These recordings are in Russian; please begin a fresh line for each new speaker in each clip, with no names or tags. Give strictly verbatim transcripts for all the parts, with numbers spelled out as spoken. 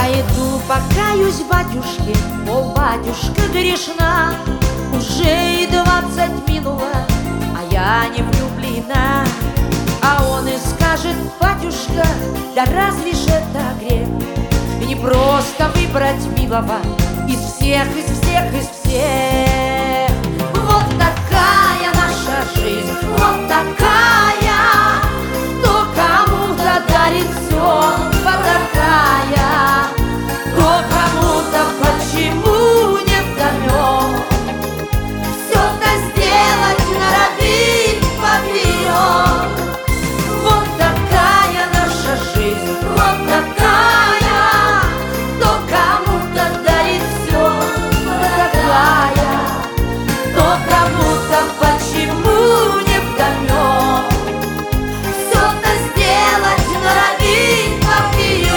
Пойду покаюсь батюшке, мол, батюшка грешна, уже и двадцать минуло, а я не влюблена. А он и скажет: батюшка, да разве ж это грех? Не просто выбрать милого из всех, из всех, из всех. Вот такая наша жизнь, вот такая, кто кому-то дарит все, вот такая, кто кому-то почему не вдомек. Все-то сделать норовит поперек. Вот такая наша жизнь, вот такая, кто кому-то дарит все, вот такая, кто кому-то почему не вдомек. Все-то сделать норовит поперек.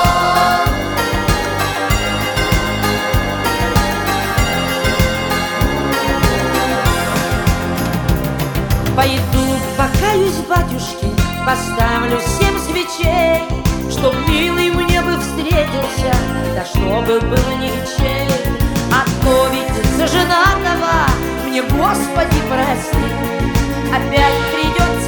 Пойду покаюсь батюшке, поставлю семь свечей, чтоб милый мне бы встретился, да чтобы был ничей. А то ведь за женатого мне, Господи, прости, опять придется